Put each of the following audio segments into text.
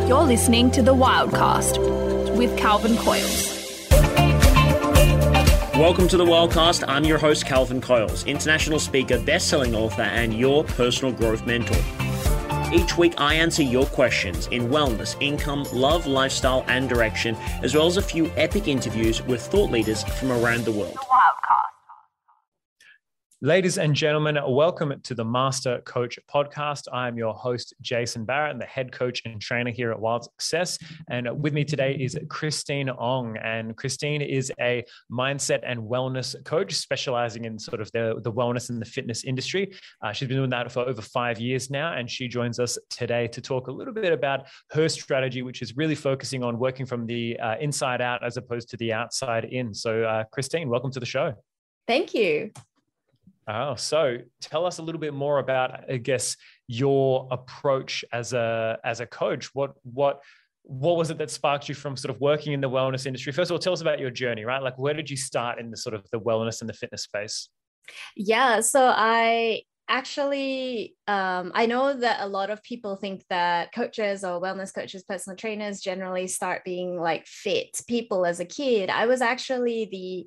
You're listening to The Wildcast with Calvin Coyles. Welcome to The Wildcast. I'm your host, Calvin Coyles, international speaker, best-selling author, and your personal growth mentor. Each week, I answer your questions in wellness, income, love, lifestyle, and direction, as well as a few epic interviews with thought leaders from around the world. The Wildcast. Ladies and gentlemen, welcome to the Master Coach Podcast. I am your host, Jason Barrett, the head coach and trainer here at Wild Success. And with me today is Christine Ong. And Christine is a mindset and wellness coach specializing in sort of the wellness and the fitness industry. She's been doing that for over 5 years now. And she joins us today to talk a little bit about her strategy, which is really focusing on working from the inside out as opposed to the outside in. So Christine, welcome to the show. Thank you. Oh, so tell us a little bit more about, I guess, your approach as a coach. What was it that sparked you from sort of working in the wellness industry? First of all, tell us about your journey, right? Like, where did you start in the sort of the wellness and the fitness space? Yeah, so I actually, I know that a lot of people think that coaches or wellness coaches, personal trainers generally start being like fit people as a kid. I was actually the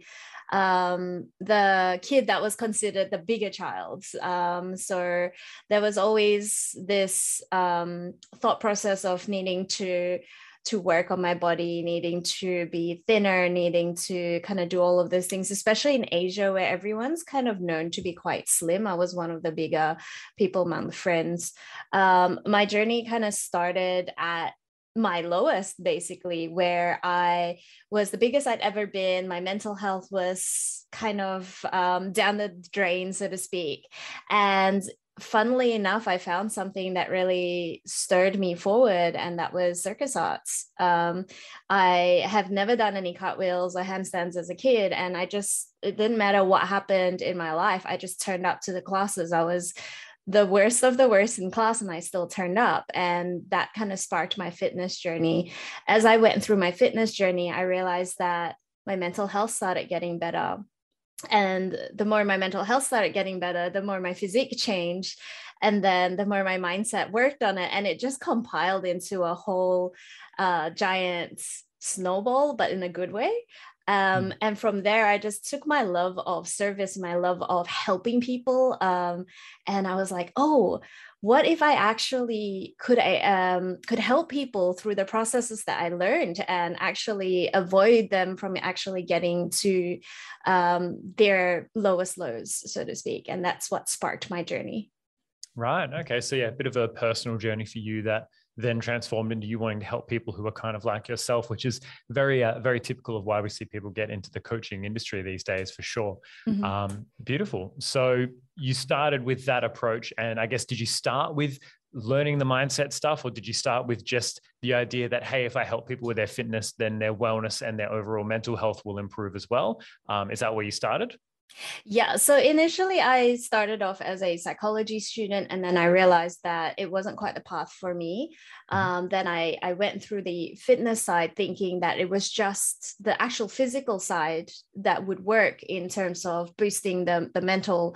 kid that was considered the bigger child. So there was always this thought process of needing to work on my body, needing to be thinner, needing to kind of do all of those things, especially in Asia where everyone's kind of known to be quite slim. I was one of the bigger people among friends. My journey kind of started at my lowest, basically, where I was the biggest I'd ever been. My mental health was kind of down the drain, so to speak. And funnily enough, I found something that really stirred me forward, and that was circus arts. I have never done any cartwheels or handstands as a kid, and it didn't matter what happened in my life. I just turned up to the classes. I was the worst of the worst in class, and I still turned up. And that kind of sparked my fitness journey. As I went through my fitness journey, I realized that my mental health started getting better. And the more my mental health started getting better, the more my physique changed. And then the more my mindset worked on it. And it just compiled into a whole giant snowball, but in a good way. And from there, I just took my love of service, my love of helping people. And I was like, oh, what if I actually could help people through the processes that I learned and actually avoid them from actually getting to their lowest lows, so to speak. And that's what sparked my journey. Right. Okay. So yeah, a bit of a personal journey for you that then transformed into you wanting to help people who are kind of like yourself, which is very, very typical of why we see people get into the coaching industry these days, for sure. Mm-hmm. Beautiful. So you started with that approach, and I guess, did you start with learning the mindset stuff, or did you start with just the idea that, hey, if I help people with their fitness, then their wellness and their overall mental health will improve as well? Is that where you started? Yeah. So initially I started off as a psychology student, and then I realized that it wasn't quite the path for me. Then I went through the fitness side thinking that it was just the actual physical side that would work in terms of boosting the mental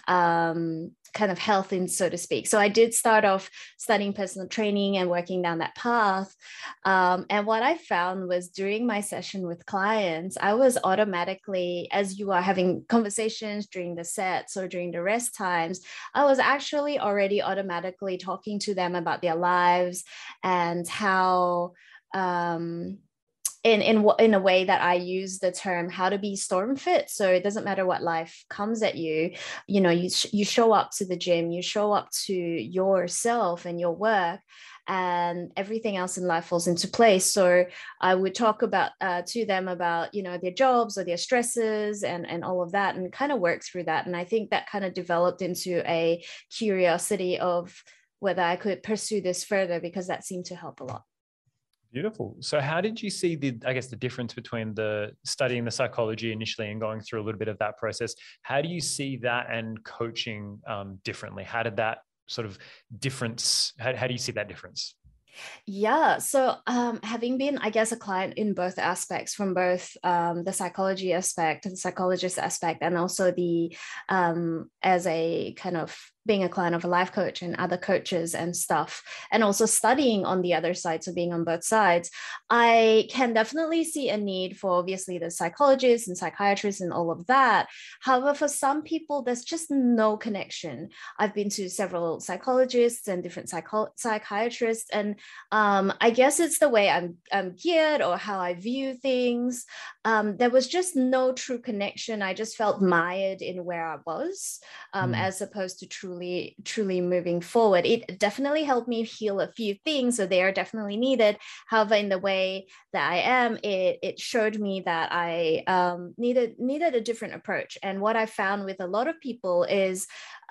kind of health, in so to speak. So I did start off studying personal training and working down that path. And what I found was during my session with clients, I was automatically, as you are having conversations during the sets or during the rest times, I was actually already automatically talking to them about their lives and how in a way that I use the term how to be storm fit. So it doesn't matter what life comes at you, you show up to the gym, you show up to yourself and your work, and everything else in life falls into place. So I would talk about to them about, their jobs or their stresses and all of that, and kind of work through that. And I think that kind of developed into a curiosity of whether I could pursue this further, because that seemed to help a lot. Beautiful. So how did you see the difference between the studying the psychology initially and going through a little bit of that process? How do you see that and coaching differently? How did that sort of difference, how do you see that difference? Yeah. So having been, I guess, a client in both aspects, from both the psychology aspect, the psychologist aspect, and also the as a kind of being a client of a life coach and other coaches and stuff, and also studying on the other side, so being on both sides, I can definitely see a need for obviously the psychologists and psychiatrists and all of that. However, for some people, there's just no connection. I've been to several psychologists and different psychiatrists, and I guess it's the way I'm geared or how I view things. There was just no true connection. I just felt mired in where I was, as opposed to truly moving forward. It definitely helped me heal a few things, so they are definitely needed. However, in the way that I am, it showed me that I needed a different approach. And what I found with a lot of people is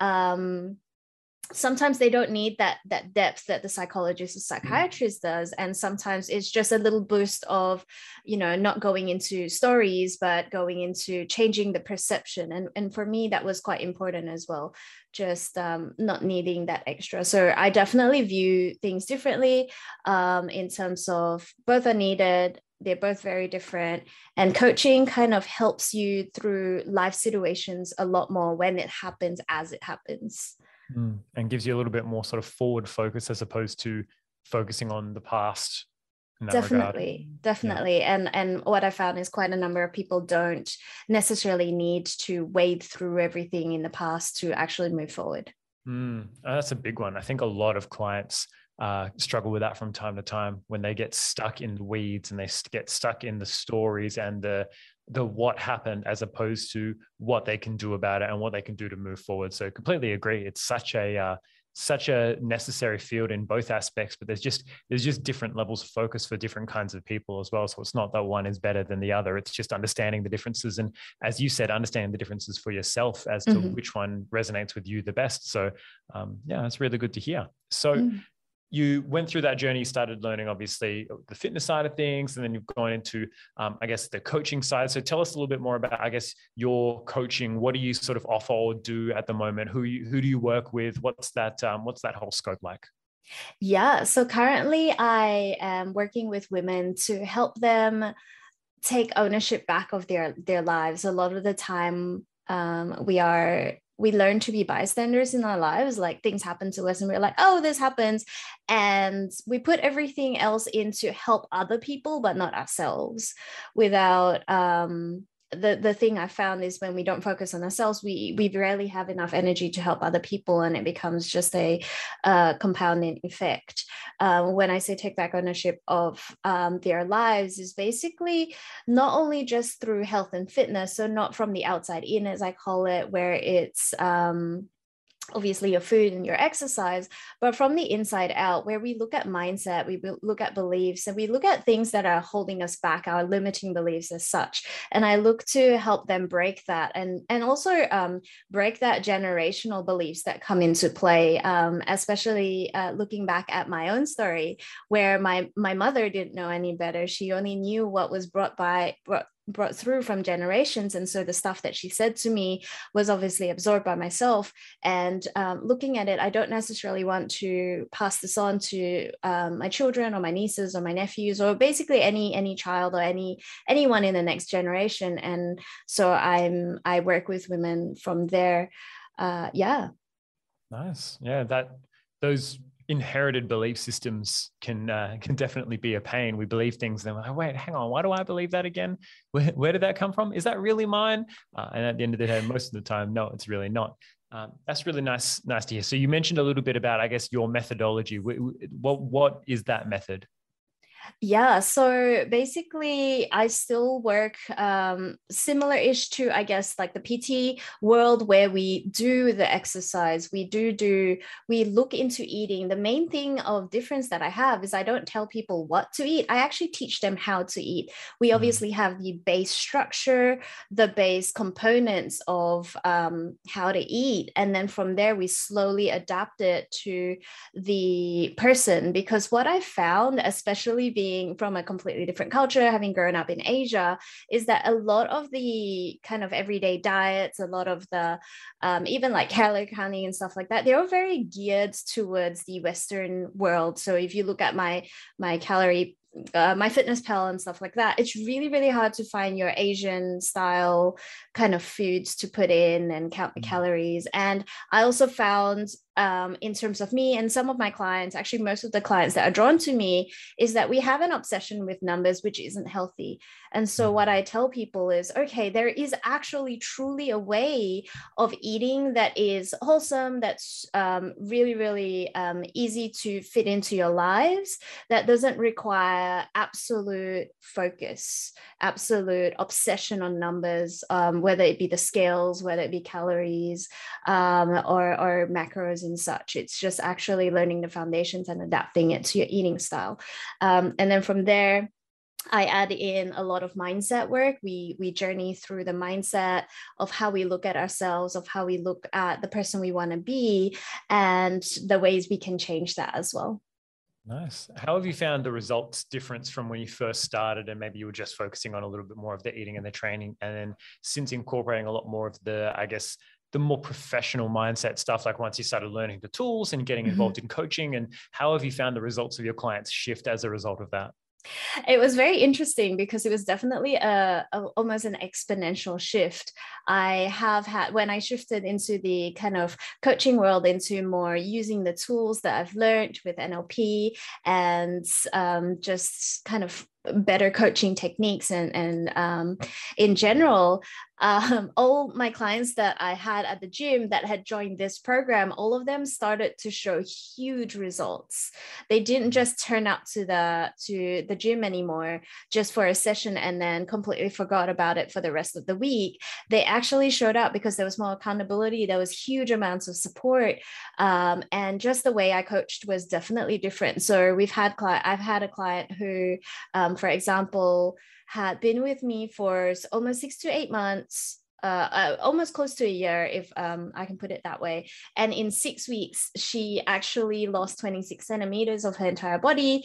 sometimes they don't need that depth that the psychologist or psychiatrist does, and sometimes it's just a little boost of, not going into stories but going into changing the perception, and for me that was quite important as well, just not needing that extra. So I definitely view things differently, in terms of both are needed. They're both very different, and coaching kind of helps you through life situations a lot more when it happens as it happens. And gives you a little bit more sort of forward focus as opposed to focusing on the past in that Definitely. Yeah. And what I found is quite a number of people don't necessarily need to wade through everything in the past to actually move forward. That's a big one. I think a lot of clients struggle with that from time to time when they get stuck in the weeds and they get stuck in the stories and the what happened, as opposed to what they can do about it and what they can do to move forward. So completely agree. It's such a necessary field in both aspects, but there's just different levels of focus for different kinds of people as well. So it's not that one is better than the other. It's just understanding the differences. And as you said, understanding the differences for yourself as to which one resonates with you the best. So that's really good to hear. So you went through that journey, started learning, obviously, the fitness side of things, and then you've gone into, I guess, the coaching side. So tell us a little bit more about, I guess, your coaching. What do you sort of offer or do at the moment? Who do you work with? What's that whole scope like? Yeah, so currently I am working with women to help them take ownership back of their lives. A lot of the time, we learn to be bystanders in our lives. Like, things happen to us and we're like, oh, this happens. And we put everything else in to help other people, but not ourselves. Without, the thing I found is when we don't focus on ourselves, we rarely have enough energy to help other people, and it becomes just a compounding effect. When I say take back ownership of their lives, is basically not only just through health and fitness, so not from the outside in, as I call it, where it's obviously your food and your exercise, but from the inside out, where we look at mindset, we look at beliefs, and we look at things that are holding us back, our limiting beliefs as such. And I look to help them break that, and also break that generational beliefs that come into play, especially looking back at my own story, where my mother didn't know any better. She only knew what was brought through from generations. And so the stuff that she said to me was obviously absorbed by myself. And looking at it, I don't necessarily want to pass this on to my children or my nieces or my nephews, or basically any child or anyone in the next generation. And so I work with women from there. Nice. Yeah, those inherited belief systems can definitely be a pain. We believe things, then we're like, wait, hang on, why do I believe that again? Where did that come from? Is that really mine? And at the end of the day, most of the time, no, it's really not. That's really nice to hear. So you mentioned a little bit about, I guess, your methodology. What is that method? Yeah, so basically I still work similar-ish to, I guess, like the PT world, where we do the exercise, we look into eating. The main thing of difference that I have is I don't tell people what to eat. I actually teach them how to eat. We obviously have the base structure, the base components of how to eat. And then from there, we slowly adapt it to the person. Because what I found, especially being from a completely different culture, having grown up in Asia, is that a lot of the kind of everyday diets, a lot of the even like calorie counting and stuff like that, they're all very geared towards the Western world. So if you look at my calorie MyFitnessPal and stuff like that, it's really, really hard to find your Asian style kind of foods to put in and count the calories. And I also found in terms of me and some of my clients, actually most of the clients that are drawn to me, is that we have an obsession with numbers, which isn't healthy. And so what I tell people is, okay, there is actually truly a way of eating that is wholesome, that's really, really easy to fit into your lives, that doesn't require absolute focus, absolute obsession on numbers, whether it be the scales, whether it be calories, or macros and such. It's just actually learning the foundations and adapting it to your eating style. And then from there, I add in a lot of mindset work. We journey through the mindset of how we look at ourselves, of how we look at the person we want to be, and the ways we can change that as well. Nice. How have you found the results difference from when you first started and maybe you were just focusing on a little bit more of the eating and the training, and then since incorporating a lot more of the, I guess, the more professional mindset stuff, like once you started learning the tools and getting involved in coaching, and how have you found the results of your clients shift as a result of that? It was very interesting because it was definitely almost an exponential shift. I have had, when I shifted into the kind of coaching world, into more using the tools that I've learned with NLP and just kind of better coaching techniques and in general, all my clients that I had at the gym that had joined this program, all of them started to show huge results. They didn't just turn up to the gym anymore just for a session and then completely forgot about it for the rest of the week. They actually showed up because there was more accountability, there was huge amounts of support, and just the way I coached was definitely different. So I've had a client who, for example, had been with me for almost 6 to 8 months, almost close to a year, if I can put it that way. And in 6 weeks, she actually lost 26 centimeters of her entire body.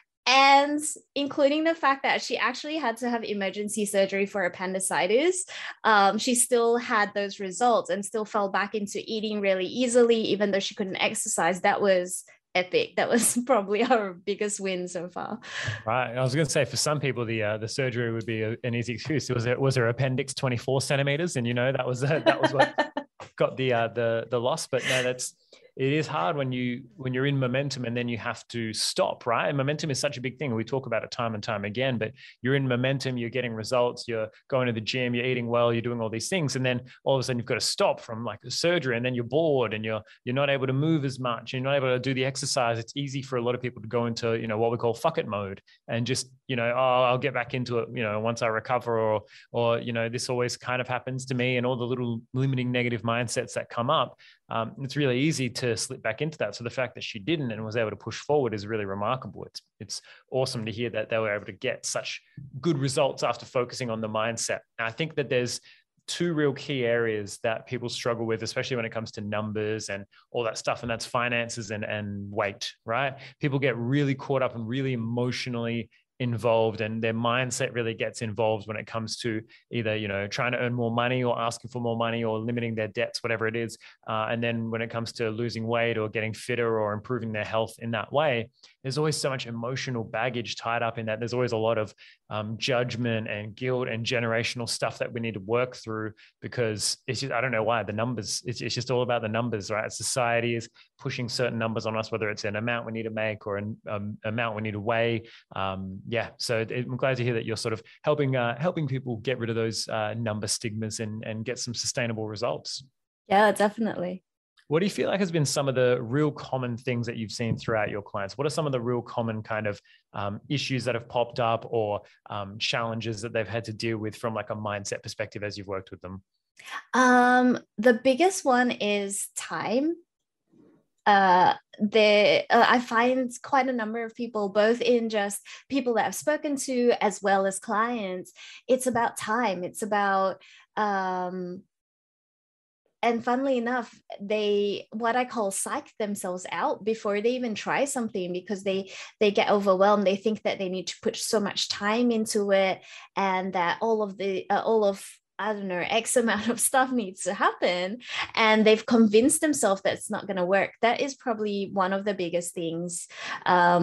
And including the fact that she actually had to have emergency surgery for appendicitis, she still had those results and still fell back into eating really easily, even though she couldn't exercise. That was epic. That was probably our biggest win so far. Right. I was going to say, for some people, the surgery would be an easy excuse. Was her appendix 24 centimeters? And, that was what got the loss. But no, it is hard when you're in momentum and then you have to stop, right? And momentum is such a big thing. We talk about it time and time again, but you're in momentum, you're getting results, you're going to the gym, you're eating well, you're doing all these things. And then all of a sudden you've got to stop from like the surgery, and then you're bored and you're not able to move as much. You're not able to do the exercise. It's easy for a lot of people to go into, what we call fuck it mode and just, I'll get back into it, once I recover, or, this always kind of happens to me, and all the little limiting negative mindsets that come up. It's really easy to slip back into that. So the fact that she didn't and was able to push forward is really remarkable. It's awesome to hear that they were able to get such good results after focusing on the mindset. And I think that there's two real key areas that people struggle with, especially when it comes to numbers and all that stuff. And that's finances and weight, right? People get really caught up and really emotionally involved, and their mindset really gets involved when it comes to either, trying to earn more money or asking for more money or limiting their debts, whatever it is. And then when it comes to losing weight or getting fitter or improving their health in that way, there's always so much emotional baggage tied up in that. There's always a lot of judgment and guilt and generational stuff that we need to work through, because it's just, I don't know why, the numbers, it's just all about the numbers, right? Society is pushing certain numbers on us, whether it's an amount we need to make or an amount we need to weigh. So I'm glad to hear that you're sort of helping people get rid of those number stigmas and get some sustainable results. Yeah, definitely. What do you feel like has been some of the real common things that you've seen throughout your clients? What are some of the real common kind of issues that have popped up, or challenges that they've had to deal with from like a mindset perspective as you've worked with them? The biggest one is time. I find quite a number of people, both in just people that I've spoken to as well as clients, it's about time. It's about, and funnily enough, they, what I call, psych themselves out before they even try something, because they get overwhelmed. They think that they need to put so much time into it, and that all of I don't know, X amount of stuff needs to happen, and they've convinced themselves that it's not going to work. That is probably one of the biggest things.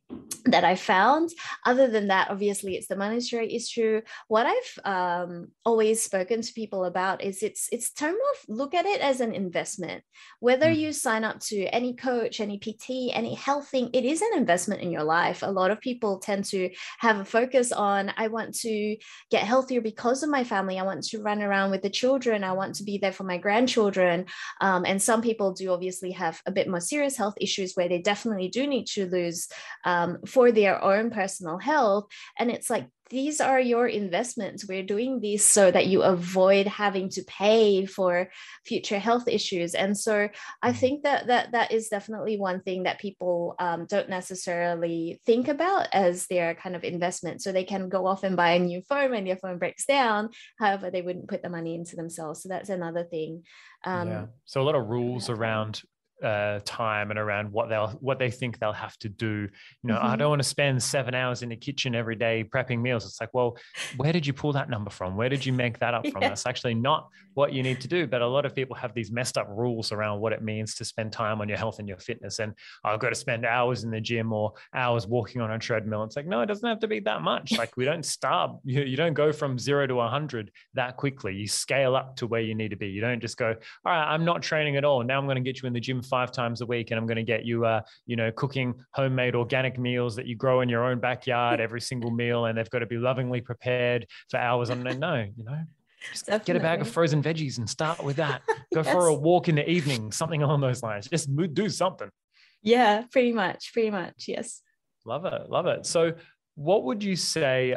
that I found. Other than that, obviously, it's the monetary issue. What I've always spoken to people about is it's term of look at it as an investment. Whether you sign up to any coach, any PT, any health thing, it is an investment in your life. A lot of people tend to have a focus on, I want to get healthier because of my family. I want to run around with the children. I want to be there for my grandchildren. And some people do obviously have a bit more serious health issues where they definitely do need to lose for their own personal health. And it's like, these are your investments. We're doing these so that you avoid having to pay for future health issues. And so I think that is definitely one thing that people don't necessarily think about as their kind of investment. So they can go off and buy a new phone when their phone breaks down. However, they wouldn't put the money into themselves. So that's another thing. So a lot of rules around time and around what they think they'll have to do. I don't want to spend 7 hours in the kitchen every day prepping meals. It's like, well, where did you pull that number from? Where did you make that up from? That's actually not what you need to do. But a lot of people have these messed up rules around what it means to spend time on your health and your fitness. And I've got to spend hours in the gym or hours walking on a treadmill. It's like, no, it doesn't have to be that much. Like, we don't start, you don't go from 0 to 100 that quickly. You scale up to where you need to be. You don't just go, all right, I'm not training at all. Now I'm going to get you in the gym 5 times a week, and I'm going to get you, cooking homemade organic meals that you grow in your own backyard every single meal, and they've got to be lovingly prepared for hours on end. No, just get a bag of frozen veggies and start with that. Go for a walk in the evening, something along those lines. Just do something. Yeah, pretty much. Yes. Love it. So, what would you say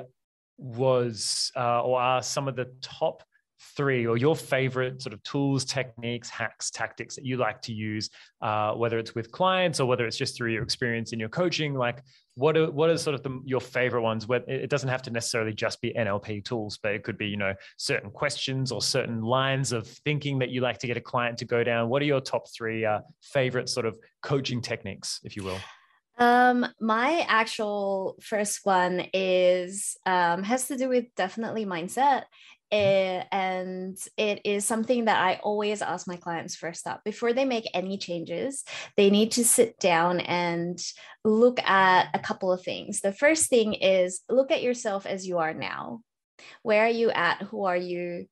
was or are some of the top 3 or your favorite sort of tools, techniques, hacks, tactics that you like to use, whether it's with clients or whether it's just through your experience in your coaching? Like, what are sort of your favorite ones? Where it doesn't have to necessarily just be NLP tools, but it could be, certain questions or certain lines of thinking that you like to get a client to go down. What are your top 3 favorite sort of coaching techniques, if you will? My actual first one is has to do with definitely mindset. And it is something that I always ask my clients first up. Before they make any changes, they need to sit down and look at a couple of things. The first thing is look at yourself as you are now. Where are you at? Who are you?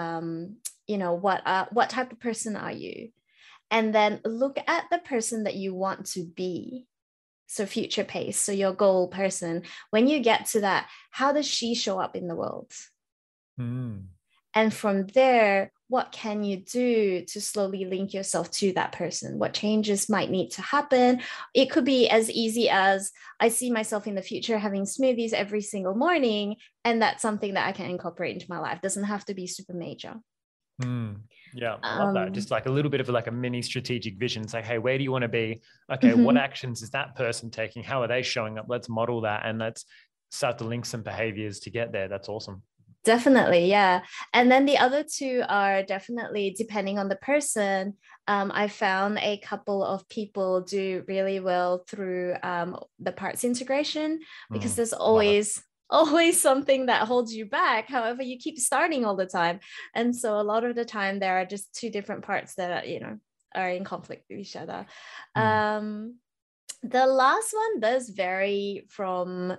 What type of person are you? And then look at the person that you want to be. So future pace, so your goal person. When you get to that, how does she show up in the world? And from there, what can you do to slowly link yourself to that person? What changes might need to happen? It could be as easy as, I see myself in the future having smoothies every single morning, and that's something that I can incorporate into my life. Doesn't have to be super major. Yeah, I love that. Just like a little bit of like a mini strategic vision. It's like, hey, where do you want to be? Okay, what actions is that person taking? How are they showing up? Let's model that, and let's start to link some behaviors to get there. That's awesome. Definitely, yeah. And then the other 2 are definitely depending on the person. I found a couple of people do really well through the parts integration, because there's always something that holds you back. However, you keep starting all the time. And so a lot of the time there are just 2 different parts that are in conflict with each other. The last one does vary from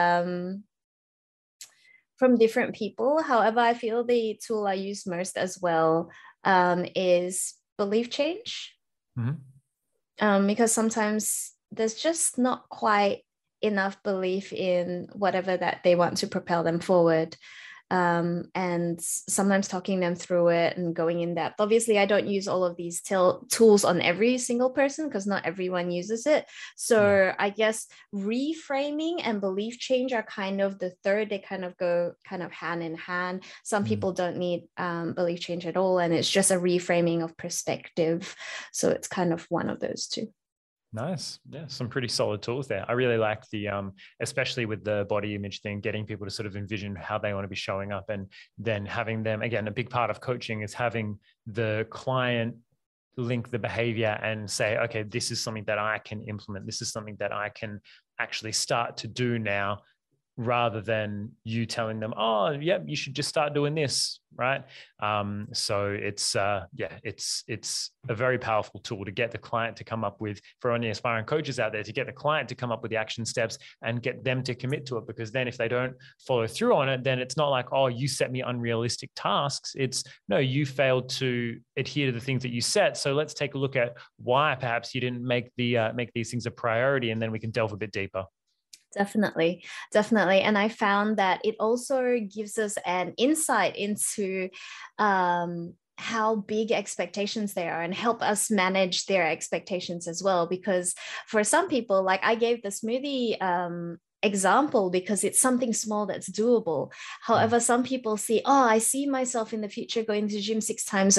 different people. However, I feel the tool I use most as well is belief change. Because sometimes there's just not quite enough belief in whatever that they want to propel them forward. And sometimes talking them through it and going in depth. Obviously, I don't use all of these tools on every single person because not everyone uses it. So I guess reframing and belief change are kind of the third. They kind of go hand in hand. Some people don't need belief change at all, and it's just a reframing of perspective. So it's kind of one of those 2. Nice. Yeah, some pretty solid tools there. I really like the, especially with the body image thing, getting people to sort of envision how they want to be showing up, and then having them, again, a big part of coaching is having the client link the behavior and say, okay, this is something that I can implement. This is something that I can actually start to do now. rather than you telling them, oh, yep, you should just start doing this, right? So it's a very powerful tool to get the client to come up with, for any aspiring coaches out there, to get the client to come up with the action steps and get them to commit to it. Because then if they don't follow through on it, then it's not like, oh, you set me unrealistic tasks. It's, no, you failed to adhere to the things that you set. So let's take a look at why perhaps you didn't make these things a priority, and then we can delve a bit deeper. Definitely. And I found that it also gives us an insight into how big expectations they are, and help us manage their expectations as well. Because for some people, like I gave the smoothie example because it's something small that's doable. However, some people see, oh, I see myself in the future going to the gym 6 times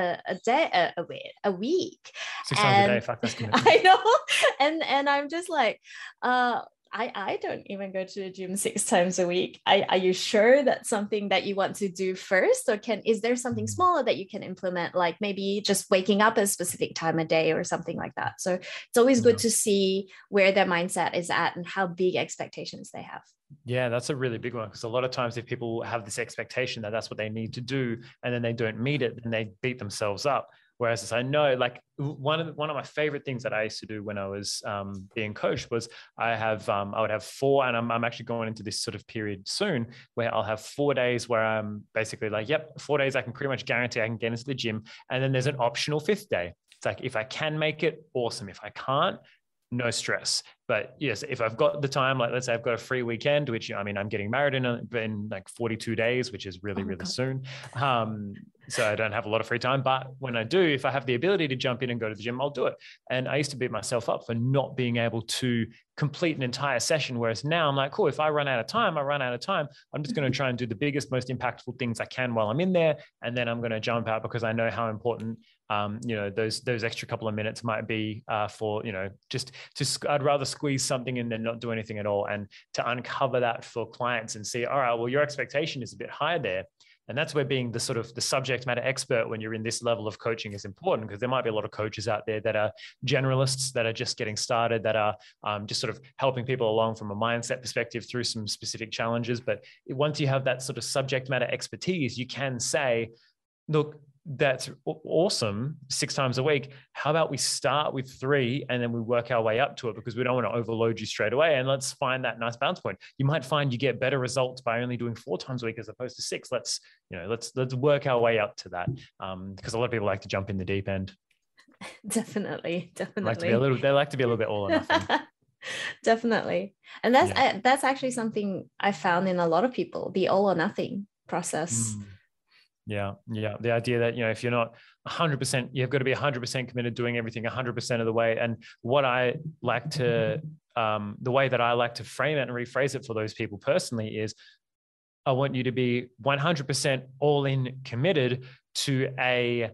a week. 6 times a day, fuck, that's commitment. I know. And I'm just like, I don't even go to the gym 6 times a week. Are you sure that's something that you want to do first? Or is there something smaller that you can implement, like maybe just waking up a specific time a day or something like that? So it's always good to see where their mindset is at and how big expectations they have. Yeah, that's a really big one, because a lot of times if people have this expectation that that's what they need to do, and then they don't meet it, then they beat themselves up. Whereas I know, like one of my favorite things that I used to do when I was being coached was I would have 4, and I'm actually going into this sort of period soon where I'll have 4 days where I'm basically like, yep, 4 days I can pretty much guarantee I can get into the gym. And then there's an optional 5th day. It's like, if I can make it, awesome. If I can't, no stress. But yes, if I've got the time, like let's say I've got a free weekend, which, I mean, I'm getting married in like 42 days, which is really, really soon. So I don't have a lot of free time, but when I do, if I have the ability to jump in and go to the gym, I'll do it. And I used to beat myself up for not being able to complete an entire session. Whereas now I'm like, cool, if I run out of time, I run out of time. I'm just going to try and do the biggest, most impactful things I can while I'm in there. And then I'm going to jump out, because I know how important, those extra couple of minutes might be for, I'd rather squeeze something in than not do anything at all. And to uncover that for clients and see, all right, well, your expectation is a bit higher there. And that's where being the sort of the subject matter expert when you're in this level of coaching is important, because there might be a lot of coaches out there that are generalists, that are just getting started, that are just sort of helping people along from a mindset perspective through some specific challenges. But once you have that sort of subject matter expertise, you can say, look, that's awesome, 6 times a week. How about we start with 3 and then we work our way up to it, because we don't want to overload you straight away. And let's find that nice balance point. You might find you get better results by only doing 4 times a week as opposed to 6. Let's work our way up to that. Because a lot of people like to jump in the deep end. Definitely. They like to be a little bit all or nothing. Definitely. And that's actually something I found in a lot of people, the all or nothing process. Yeah. The idea that, if you're not 100%, you've got to be 100% committed, doing everything 100% of the way. And what I like to, the way that I like to frame it and rephrase it for those people personally is, I want you to be 100% all in committed to a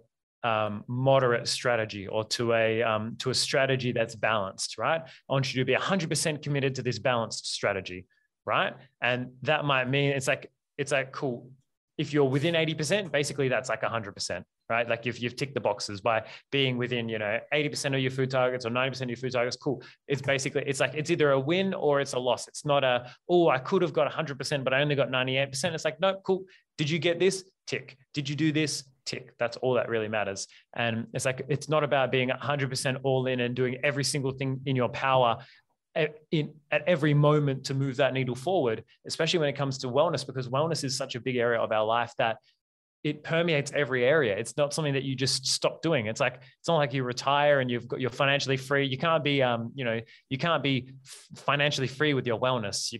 moderate strategy, or to a strategy that's balanced, right? I want you to be 100% committed to this balanced strategy, right? And that might mean it's like, cool. If you're within 80%, basically that's like 100%, right? Like if you've ticked the boxes by being within, 80% of your food targets or 90% of your food targets, cool. It's basically, it's like, it's either a win or it's a loss. It's not I could have got 100%, but I only got 98%. It's like, no, cool. Did you get this? Tick. Did you do this? Tick. That's all that really matters. And it's like, it's not about being 100% all in and doing every single thing in your power at every moment to move that needle forward, especially when it comes to wellness, because wellness is such a big area of our life that it permeates every area. It's not something that you just stop doing. It's not like you retire and you're financially free. You can't be, you can't be financially free with your wellness.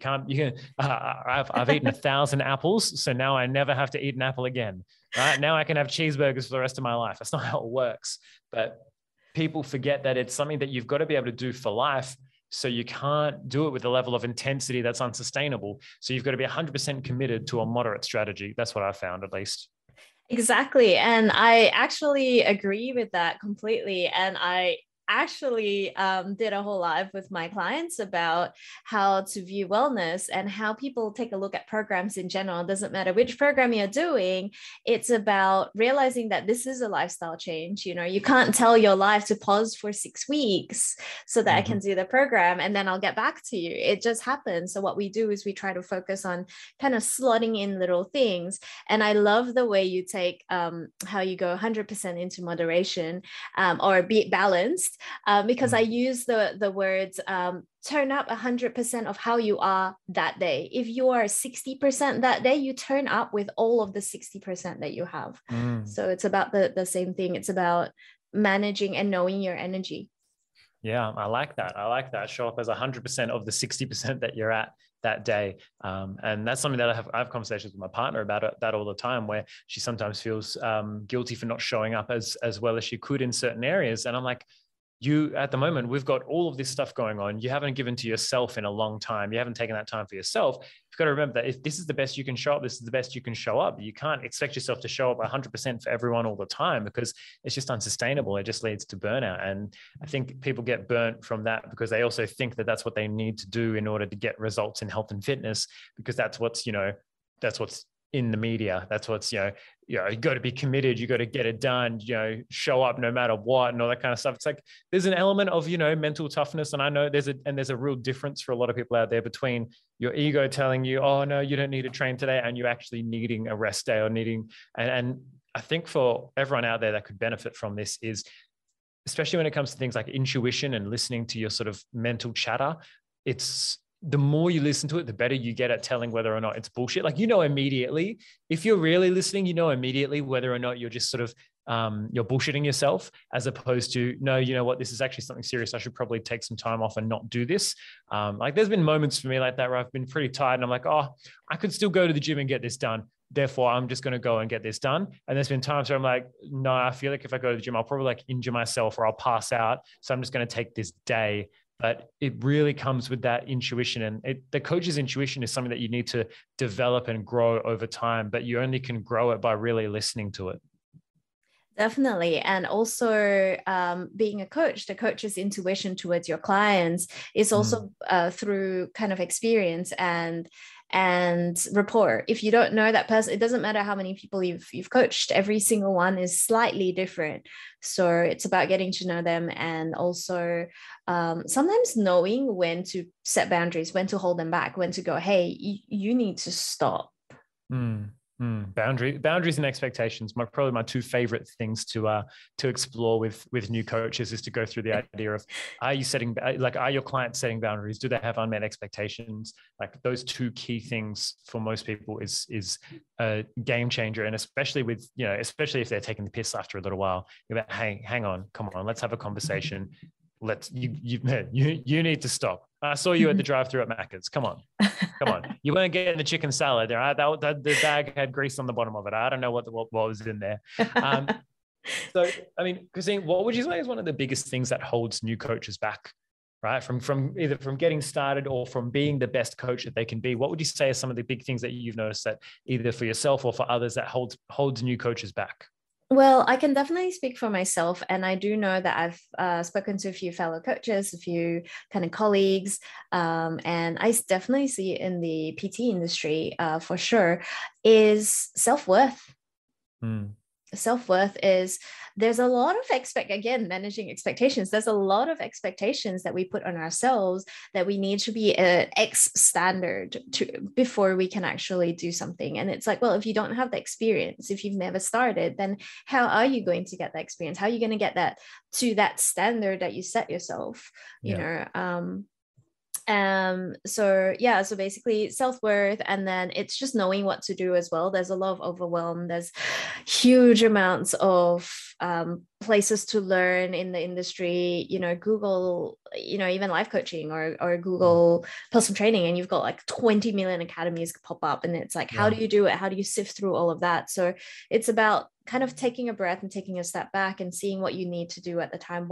I've eaten 1,000 apples, so now I never have to eat an apple again. Right? Now I can have cheeseburgers for the rest of my life. That's not how it works. But people forget that it's something that you've got to be able to do for life. So you can't do it with a level of intensity that's unsustainable. So you've got to be 100% committed to a moderate strategy. That's what I found, at least. Exactly. And I actually agree with that completely. And I actually did a whole live with my clients about how to view wellness and how people take a look at programs in general. It doesn't matter which program you're doing. It's about realizing that this is a lifestyle change. You know, you can't tell your life to pause for 6 weeks so that I can do the program and then I'll get back to you. It just happens. So what we do is we try to focus on kind of slotting in little things. And I love the way you take how you go 100% into moderation or be balanced, because I use the words turn up 100% of how you are that day. If you are 60% that day, you turn up with all of the 60% that you have. So it's about the same thing. It's about managing and knowing your energy. Yeah, I like that. Show up as 100% of the 60% that you're at that day. And that's something that I have conversations with my partner about that all the time, where she sometimes feels guilty for not showing up as well as she could in certain areas. And I'm like, you, at the moment, we've got all of this stuff going on. You haven't given to yourself in a long time. You haven't taken that time for yourself. You've got to remember that if this is the best you can show up, this is the best you can show up. You can't expect yourself to show up 100% for everyone all the time, because it's just unsustainable. It just leads to burnout. And I think people get burnt from that because they also think that that's what they need to do in order to get results in health and fitness, because that's what's in the media. That's what's, you got to be committed. You got to get it done, show up no matter what and all that kind of stuff. It's like, there's an element of, mental toughness. And I know there's a real difference for a lot of people out there between your ego telling you, oh no, you don't need to train today, and you actually needing a rest day or and I think for everyone out there that could benefit from this is, especially when it comes to things like intuition and listening to your sort of mental chatter, it's, the more you listen to it, the better you get at telling whether or not it's bullshit. Like, immediately, if you're really listening, immediately whether or not you're just sort of, you're bullshitting yourself, as opposed to, no, you know what, this is actually something serious. I should probably take some time off and not do this. Like, there's been moments for me like that where I've been pretty tired and I'm like, oh, I could still go to the gym and get this done. Therefore, I'm just going to go and get this done. And there's been times where I'm like, no, I feel like if I go to the gym, I'll probably injure myself or I'll pass out. So I'm just going to take this day. But it really comes with that intuition, and the coach's intuition is something that you need to develop and grow over time, but you only can grow it by really listening to it. Definitely. And also being a coach, the coach's intuition towards your clients is also through kind of experience and rapport. If you don't know that person, it doesn't matter how many people you've coached, every single one is slightly different. So it's about getting to know them, and also sometimes knowing when to set boundaries, when to hold them back, when to go, hey, you need to stop. Boundaries and expectations. Probably my two favorite things to explore with new coaches is to go through the idea of, are your clients setting boundaries? Do they have unmet expectations? Like, those two key things for most people is a game changer. And especially especially if they're taking the piss after a little while, you're like, hey, hang on, come on, let's have a conversation. You need to stop. I saw you at the drive-thru at Macca's. Come on. You weren't getting the chicken salad there. The bag had grease on the bottom of it. I don't know what was in there. So, I mean, Christine, what would you say is one of the biggest things that holds new coaches back, right? From either from getting started or from being the best coach that they can be? What would you say are some of the big things that you've noticed that either for yourself or for others that holds new coaches back? Well, I can definitely speak for myself. And I do know that I've spoken to a few fellow coaches, a few kind of colleagues, and I definitely see it in the PT industry for sure, is self-worth. Self-worth is, there's a lot of managing expectations. There's a lot of expectations that we put on ourselves that we need to be at X standard before we can actually do something. And it's like, well, if you don't have the experience, if you've never started, then how are you going to get that experience? How are you going to get that to that standard that you set yourself? So basically self-worth, and then it's just knowing what to do as well. There's a lot of overwhelm. There's huge amounts of places to learn in the industry, Google, even life coaching or Google personal training, and you've got like 20 million academies pop up, and it's like, how do you do it? How do you sift through all of that? So it's about kind of taking a breath and taking a step back and seeing what you need to do at the time.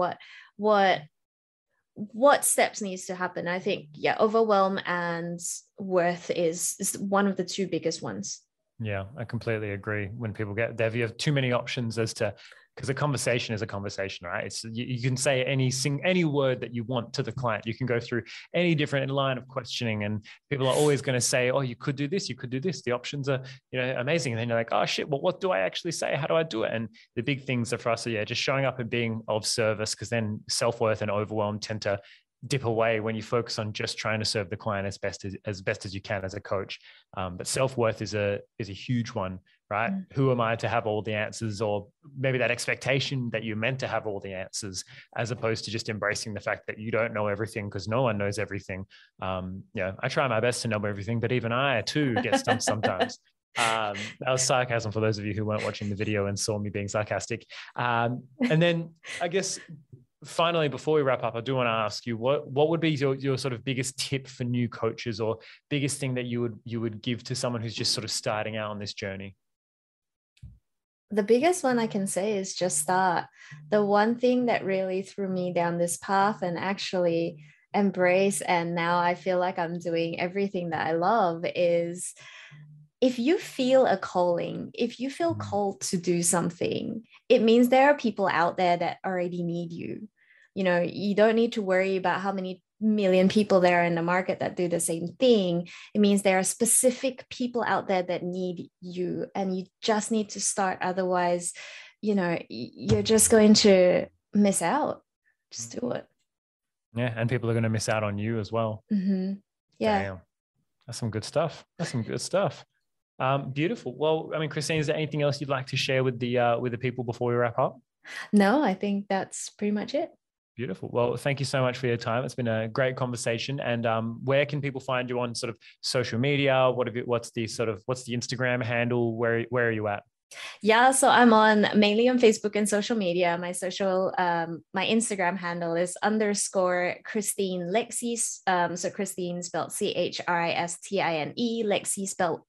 What steps needs to happen? I think, overwhelm and worth is one of the two biggest ones. Yeah, I completely agree. When people you have too many options as to because a conversation is a conversation, right? It's you can say any word that you want to the client. You can go through any different line of questioning, and people are always going to say, "Oh, you could do this, you could do this." The options are, amazing. And then you're like, "Oh shit, well, what do I actually say? How do I do it?" And the big things are for us, just showing up and being of service, because then self-worth and overwhelm tend to dip away when you focus on just trying to serve the client as best as you can as a coach. But self-worth is a huge one, right? Mm-hmm. Who am I to have all the answers, or maybe that expectation that you're meant to have all the answers, as opposed to just embracing the fact that you don't know everything, because no one knows everything. I try my best to know everything, but even I too get stumped sometimes. That was sarcasm for those of you who weren't watching the video and saw me being sarcastic. And then I guess finally, before we wrap up, I do want to ask you, what would be your sort of biggest tip for new coaches, or biggest thing that you would give to someone who's just sort of starting out on this journey? The biggest one I can say is just start. The one thing that really threw me down this path and actually embrace, and now I feel like I'm doing everything that I love, is if you feel a calling, if you feel called to do something, it means there are people out there that already need you. You don't need to worry about how many million people there are in the market that do the same thing. It means there are specific people out there that need you, and you just need to start. Otherwise, you're just going to miss out. Just do it. Yeah. And people are going to miss out on you as well. Mm-hmm. Yeah. Damn. That's some good stuff. Beautiful. Well, Christine, is there anything else you'd like to share with the people before we wrap up? No, I think that's pretty much it. Beautiful. Well, thank you so much for your time. It's been a great conversation. And where can people find you on sort of social media? What's the Instagram handle? Where are you at? Yeah, so I'm mainly on Facebook and social media. My Instagram handle is _Christine Lexie. So Christine spelled Christine, Lexie spelled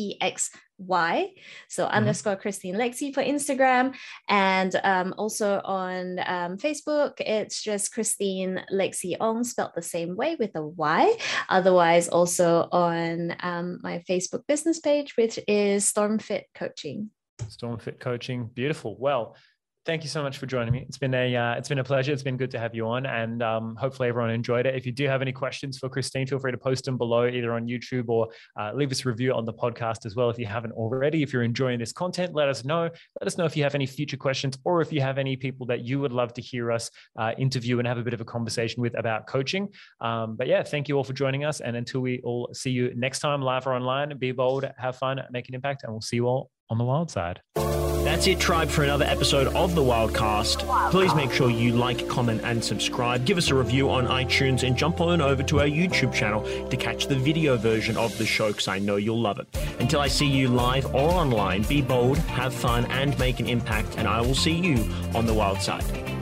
Lexy. So _Christine Lexie for Instagram. And also on Facebook, it's just Christine Lexie Ong, spelled the same way with a Y. Otherwise, also on my Facebook business page, which is Stormfit Coaching. Stormfit Coaching. Beautiful. Well, thank you so much for joining me. It's been a pleasure. It's been good to have you on, and hopefully everyone enjoyed it. If you do have any questions for Christine, feel free to post them below, either on YouTube or leave us a review on the podcast as well if you haven't already. If you're enjoying this content, let us know. Let us know if you have any future questions, or if you have any people that you would love to hear us interview and have a bit of a conversation with about coaching. But yeah, thank you all for joining us. And until we all see you next time, live or online, be bold, have fun, make an impact, and we'll see you all on the wild side. That's it, tribe, for another episode of the Wildcast. Please make sure you like, comment, and subscribe. Give us a review on iTunes, and jump on over to our YouTube channel to catch the video version of the show, because I know you'll love it. Until I see you live or online, be bold, have fun, and make an impact, and I will see you on the wild side.